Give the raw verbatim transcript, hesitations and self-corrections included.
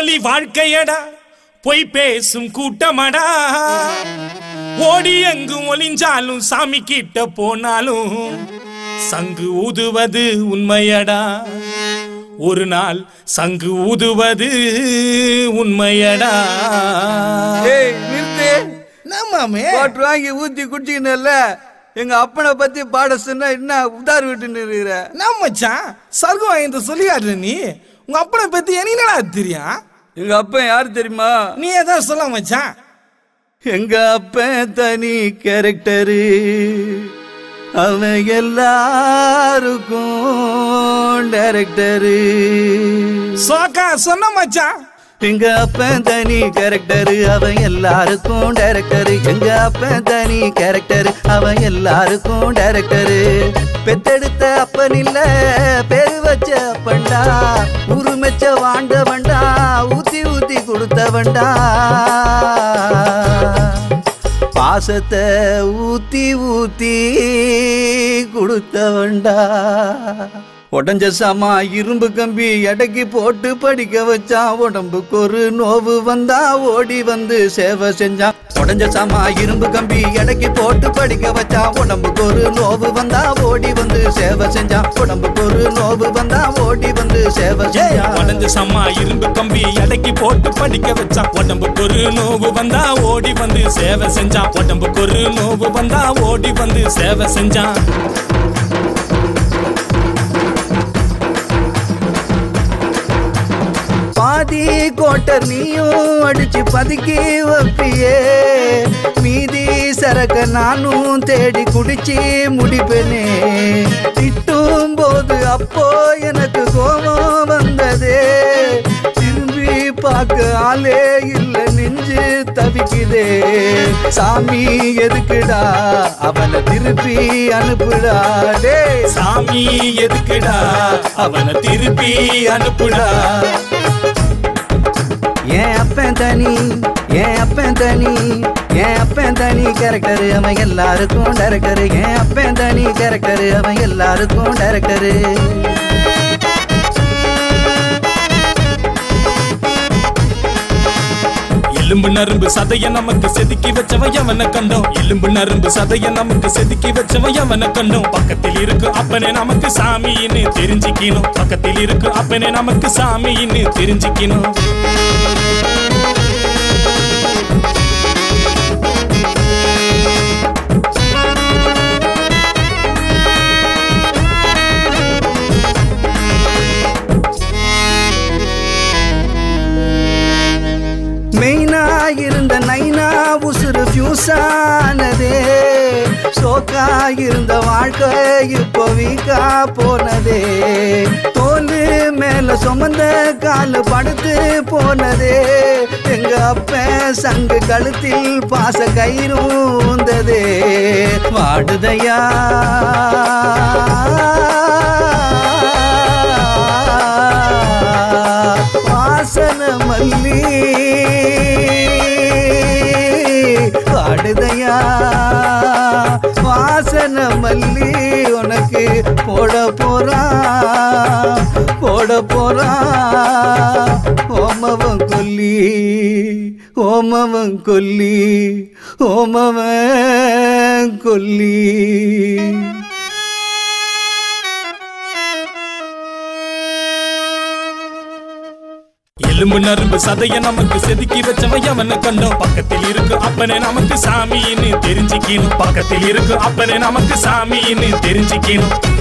போலி வாழ்க்கையடா பொய் பேசும் கூட்டமடா ஓடி எங்கும் ஒளிஞ்சாலும் சாமி கிட்ட போனாலும் சங்கு ஊதுவது உண்மையடா ஒரு நாள் சங்கு ஊதுவது உண்மையடா. ஏய் நிறுத்து. நம்மாமே வாட்டர் வாங்கி ஊத்தி குடிச்சிக்கணும்ல. எங்க அப்பனை பத்தி பாட சொன்னா என்ன உதார் விட்டு இருக்கிற? நம்ம மச்சான் சர்க்கம் வாங்கி சொல்லியாடுற நீ. உங்க அப்பனை பத்தி என்னடா தெரியும்? எங்க அப்பன் யாரு தெரியுமா? நீ ஏதாவது சொல்ல மச்சான். எங்க அப்பன் தனி கேரக்டரு, அவன் எல்லாருக்கும் டைரக்டரு. சோக்கா சொன்ன மச்சான். எங்க அப்பன் தனி கேரக்டரு, அவன் எல்லாருக்கும் டைரக்டரு. எங்க அப்பன் தனி கேரக்டரு, அவன் எல்லாருக்கும் டைரக்டரு. பெத்தெடுத்த அப்பன் இல்ல பேரு வச்ச அப்பண்டா, உருமெச்ச வாண்டவண்டா, ஊத்தி ஊத்தி கொடுத்தவண்டா, பாசத்தை ஊத்தி ஊத்தி கொடுத்தவண்டா. உடஞ்ச சாமா இரும்பு கம்பி எடைக்கு போட்டு படிக்க வச்சான், உடம்புக்கு ஒரு நோவு வந்தா ஓடி வந்து சேவை செஞ்சான். உடஞ்ச சாமா இரும்பு கம்பி எடைக்கு போட்டு படிக்க வச்சான், உடம்புக்கு ஒரு நோவு வந்தா ஓடி வந்து சேவை செஞ்சான், உடம்புக்கு ஒரு நோவு வந்தா ஓடி வந்து சேவை செஞ்சான். உடஞ்ச சாமா இரும்பு கம்பி எடைக்கு போட்டு படிக்க வச்சான், உடம்புக்கு ஒரு நோவு வந்தா ஓடி வந்து சேவை செஞ்சான், உடம்புக்கு ஒரு நோவு வந்தா ஓடி வந்து சேவை செஞ்சான். பாதி கோட்டர் நீயும் அடிச்சு பதுக்கி வைப்பியே, மீதி சரக்க நானும் தேடி குடிச்சு முடிப்பேனே. திட்டும் போது அப்போ எனக்கு கோபம் வந்ததே, திரும்பி பார்க்க ஆளே இல்ல நெஞ்சு தவிக்குதே. சாமி எதுக்குடா அவனை திருப்பி அனுப்புடா, டே சாமி எதுக்குடா அவனை திருப்பி அனுப்புடா. ஏன் அப்பன் தனி, ஏன் அப்பன் தனி, ஏன் அப்பன் தனி கேரக்டரு, அவன் எல்லாருக்கும் டைரக்டரு. ஏன் அப்பன் தனி கேரக்டரு, அவன் எல்லாருக்கும் டைரக்டரு. எலும்பு நரும்பு சதைய நமக்கு செதுக்கி வச்சவன் எவனை கண்டோம், எலும்பு நரும்பு சதைய நமக்கு செதுக்கி வச்சவன் எவனை கண்டோம். பக்கத்தில் இருக்கு அப்பனே நமக்கு சாமின்னு தெரிஞ்சுக்கணும், பக்கத்தில் இருக்கு அப்பனே நமக்கு சாமின்னு தெரிஞ்சுக்கணும். மெயினா இருந்த நைனா உசுறு ஃபியூஸானதே, சோக்கா இருந்த வாழ்க்கை இப்போ வீக்கா போனதே. தோலு மேல சுமந்த காலு படுத்து போனதே, எங்க அப்பன் சங்கு கழுத்தில் பாச கயிறும் ஊந்ததே. வாடுதையா வாசன மல்லி, வாடுதையா வாசன மல்லி, உனக்கு போட போறா போட போறா ஓமவன் கொல்லி, ஓமவன் கொல்லி, ஓமவன் கொல்லி. எலும்பு நரும்பு சதைய நமக்கு செதுக்கி வச்சவன் எவனை கண்டோம், பக்கத்தில் இருக்கு அப்பனே நமக்கு சாமின்னு தெரிஞ்சுக்கணும், பக்கத்தில் இருக்கு அப்பனே நமக்கு சாமின்னு தெரிஞ்சுக்கணும்.